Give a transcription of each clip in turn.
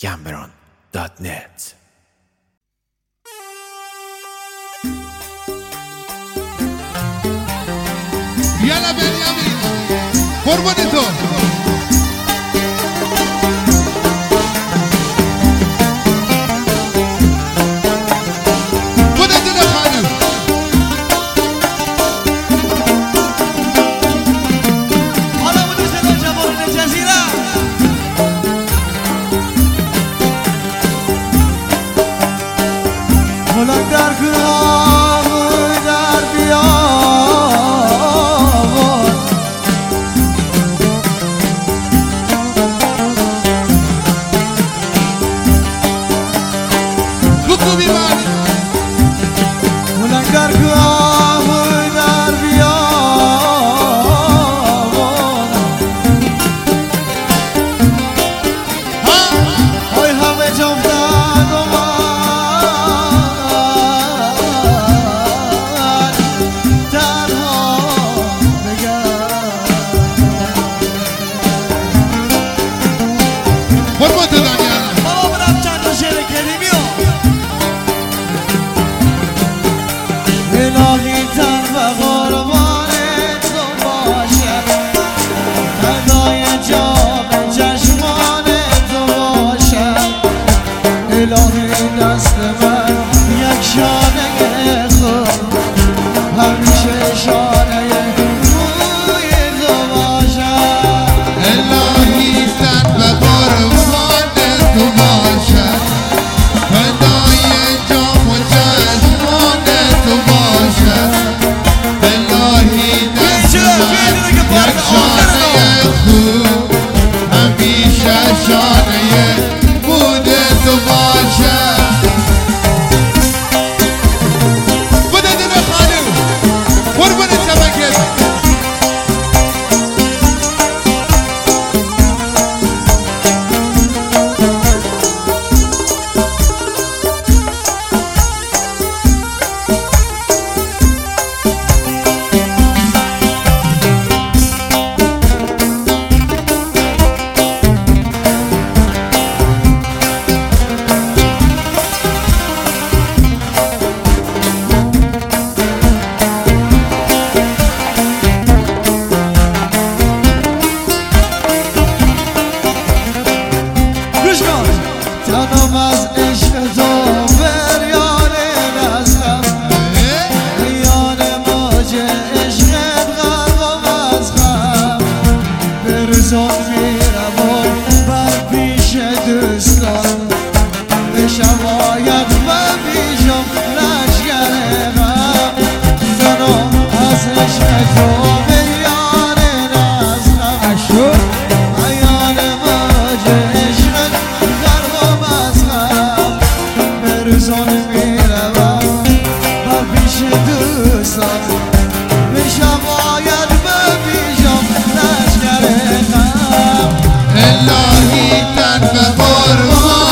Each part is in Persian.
Gambron.net. یالا بنیامین قربان تو خودت دل خانم حالا بودو صدا جوان جزیره بلند در گرام در بیابان بکو بیمان بلند در گرام در بیابان های همه جفتن و من تنها قربان تو دنیا بابا برم چند تا شعر کریمی رو الهی تن و قربان تو باشد فدای جام چشمان تو باشد الهی دست من یک شانه خود همیشه شانه روی تو باشد الهی تن و قربان تو باشد فدای جام و چشمان تو باشد الهی دست من یک شانه خوب همیشه شانه بود تو باشد بوده دل خانم قربان چمکت تنم از عشق تو بریان نزدم میان موج عشقت قلبم از غم برزان میروم بر پیش دوستان به شمایت و بیشم لشگر غم تنم از عشق تو بریان نزدم میان موج عشقت برزان میروم بر پیش دوستان به شمایت ببیشم لشگر غم الهی تن و قربان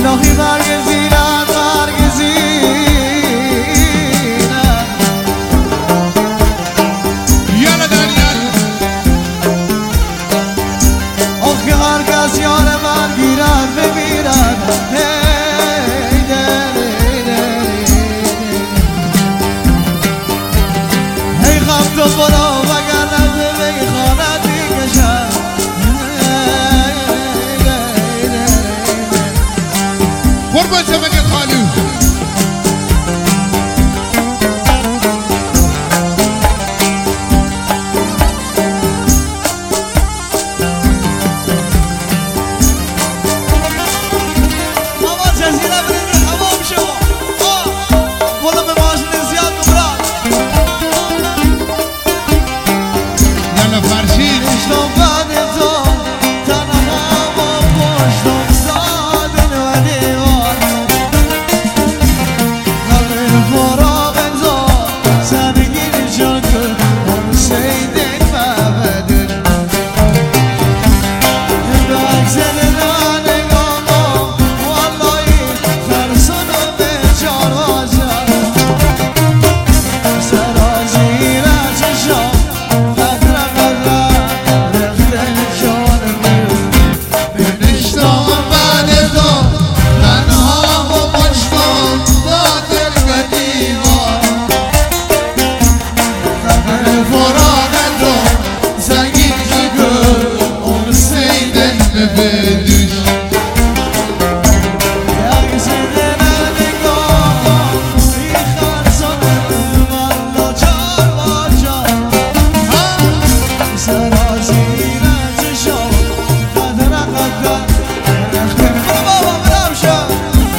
الهی برگزیدن یالا دانیال آخ که هر کس یار من گیرد بمیرد هی خم تو برو وگرنه به میخانت میکشم قربان شبکت خالو اما جزیره برید حمام شما بالا به ماشین زیاد نمراد یالا فرشید اشتم بعد تو تنها با پشتم زادن و دیوار همین فراغ تو زندگی نشان کن اون سیدن مبدش عکس دلان نگاه والله ترسونو به جان باشم سرازیر چشم قدر رخت جان اشتام بعد تو تنها و پشتم دادل به دیوار فراغ تو زنگین شکر اون سیدن به بدوش عکس دلان نگاه ترسونو والله جان باشم سرازیر چشم قدر رخت بابا برام شد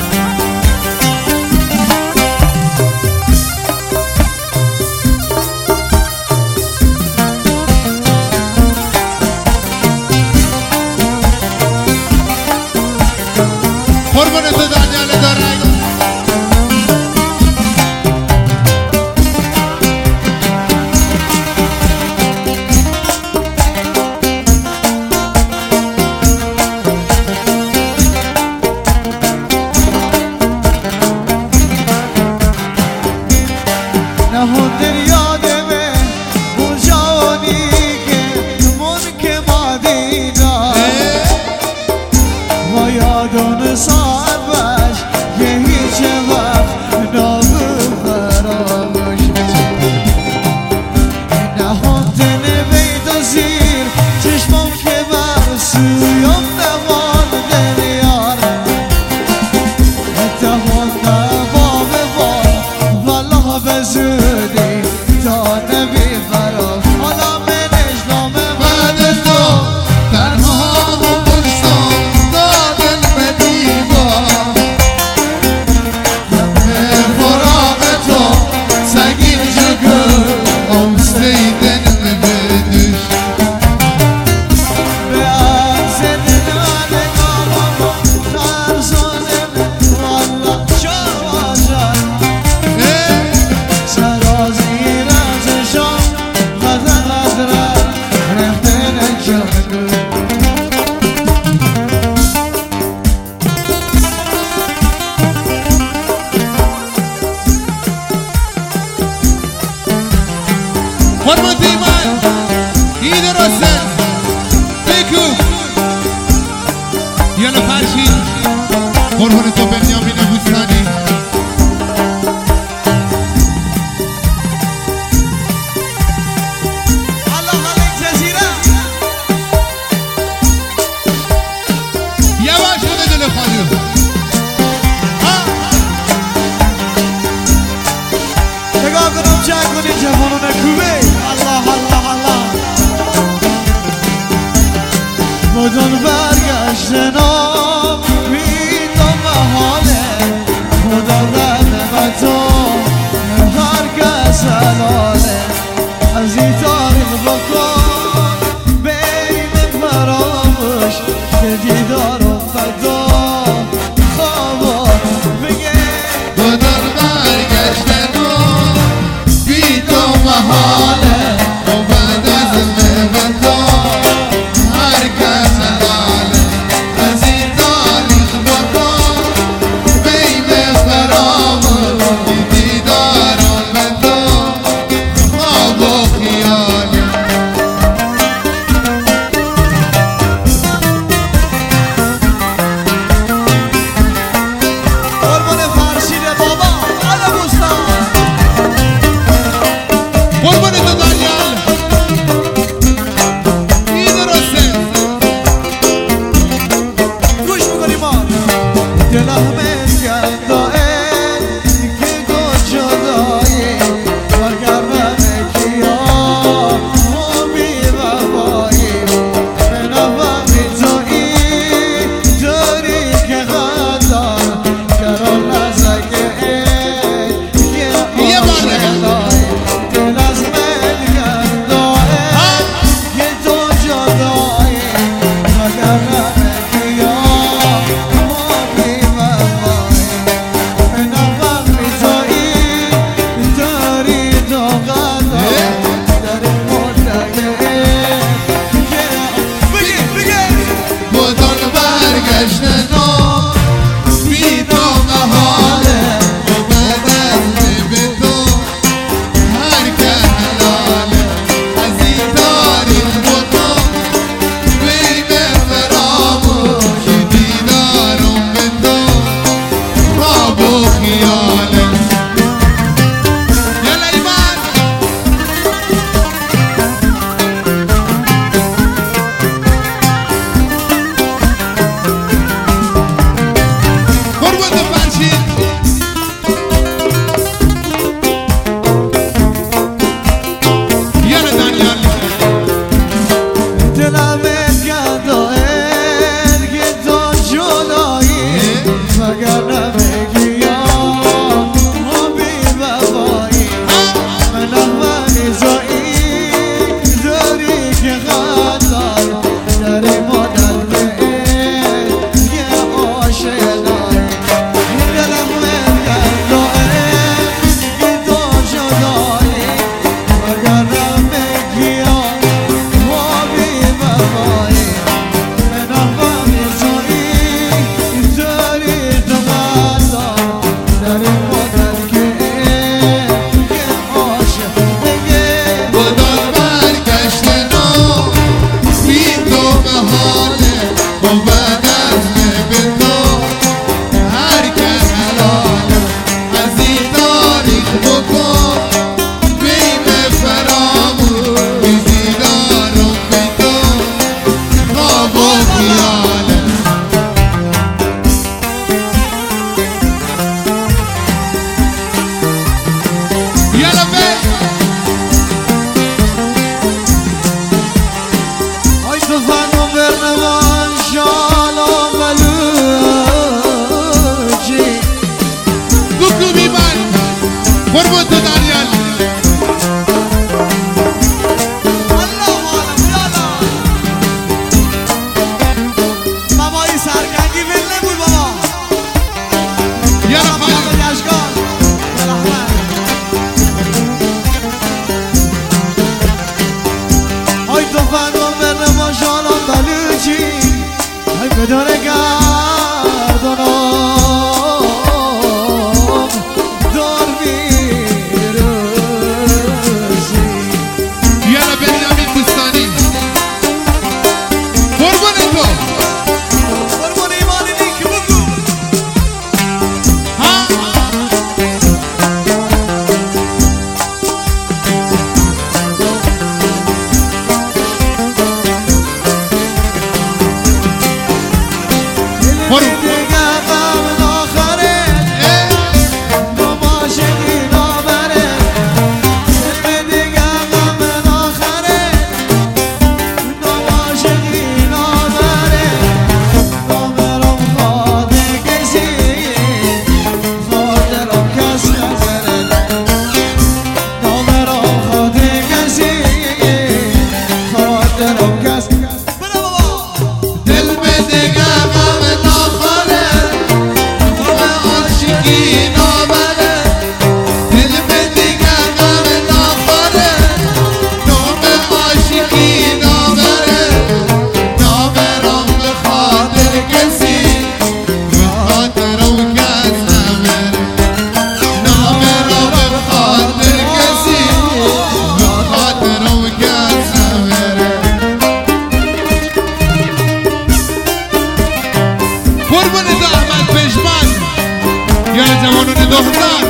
قربان تو دانیال دارنگ نهوندن یادمه اون جوانی که من که ما دیدم و یادون صاحبش که هیچ وقت نابفراموش نهوندن بید و زیر چشمم که بر سویم نماندن یار اتهام با والله به زودی تا نبی فرام حالا من اجلام بعد تو تنها و پشتم دادل به دیوار فراغ تو سنگین شکر اون سیدن به بدوش به عکس دلان نگاه ترسانم والله جان باشم سرازیر چشم قدر رفتن جان قربان ایمان عید رستن بگو یالا فرشید قربان تو بنیامین بوستانی الله علیک جزیره یواش بوده دل خانو نگاه کنم چند کنی جوانون کوبه الله الله الله بدون برگشتن میدم حاله خدا رحمه تو هر کس حلاله از این تاریخ بکن بین فراموش که دیدار و فدا خوابا بگه بدون برگشتن و بی تو محاله و بعد از مهمتا هر کس حلاله از این تاریخ بکن برگشته نام بی نام حاله و بعد از به تو هر که حلاله از این تاریخ با تو بیم فراموش دیدارم به تو خواب و خیاله یلا ایمان قربت فرشید یلا دانیال دلم گدایر که تو جدایی مگر نمیگی یا بی وفایی من اولی زایی داری که خطایی داری مادر به یه عاشق داری دلم گدایر که تو جدایی مگر نمیگی یا بی وفایی من اولی زایی داری تو خطایی داری مادر که یه عاشق دیگه خدا برگشته نام بی تو محاله و بعد از به تو هر که حلاله از این تاریخ بکن بیم فراموش دیدارم به تو خواب و خیاله یالا Ay tu fanno vernevan shalom veluci گوگو بیبن قربون تو دانیال Allah alam yala Baba iyi sarkangi verle bu baba یالا Baba خانم yaşkan Rahman Ay tu fanno vernevan shalom veluci Ay bedone gardonom Dormirusi یالا بنیامین بوستانی قربون تو قربون ایمانی که بگو ها برو. دیگه غم آخره نماشقی نامره دیگه غم آخره نماشقی نامره نامرم خاطر کسی خاطرم کس نزنه نامرم خاطر کسی خاطرم کس برو بابا دل بده غم ناخوره غم عاشقی نامره دل بده غم ناخوره غم عاشقی نامره نامرم به خاطر کسی به خاطرم کس نمره نامرم به خاطر کسی به خاطرم کس نمره قربون تو احمد پشمان یا جوانون دختر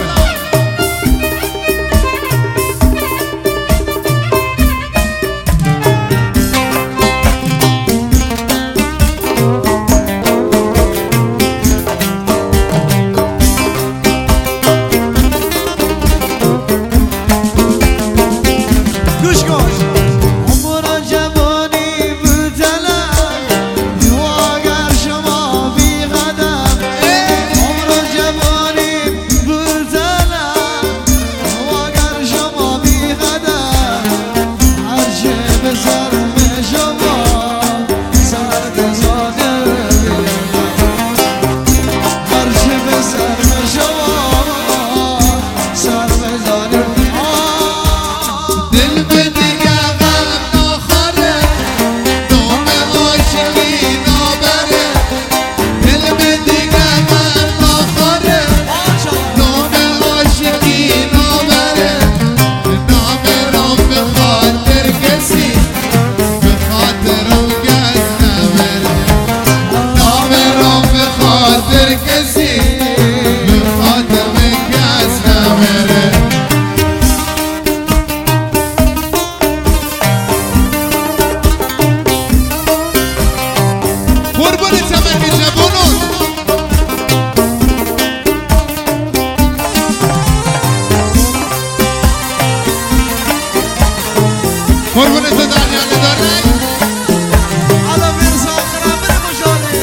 گوش کن عمر جوانی بودلم تو اگر شما بی قدم عمر جوانی بودلم تمنی جوانون قربونت دریانه داره على مرسى خراب المشاهدة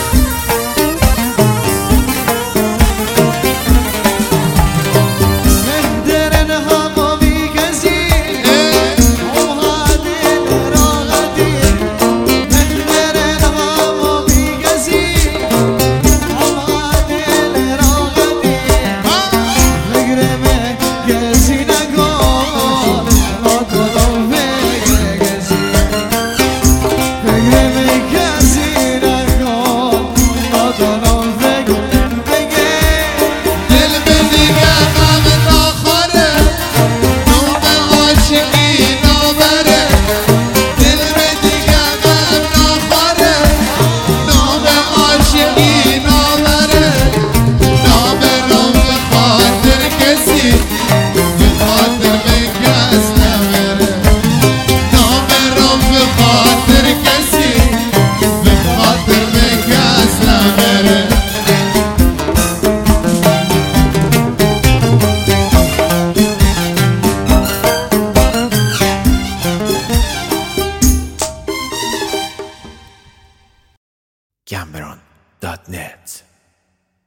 مهدرن هما بيكسي وهادي الراغدي مهدرن هما بيكسي وهادي الراغدي فقرمك كسي نقول نقول فقرك كسي فقرمك كسي نقول نقول فقرك دل به دیگه غم ناخوره نوم عاشقی نابره دل به دیگه غم ناخوره نوم عاشقی نابره نابرم به خاطر کسی به خاطر به کس نبره نابرم به خاطر کسی به خاطر به کس نبره Cameron.net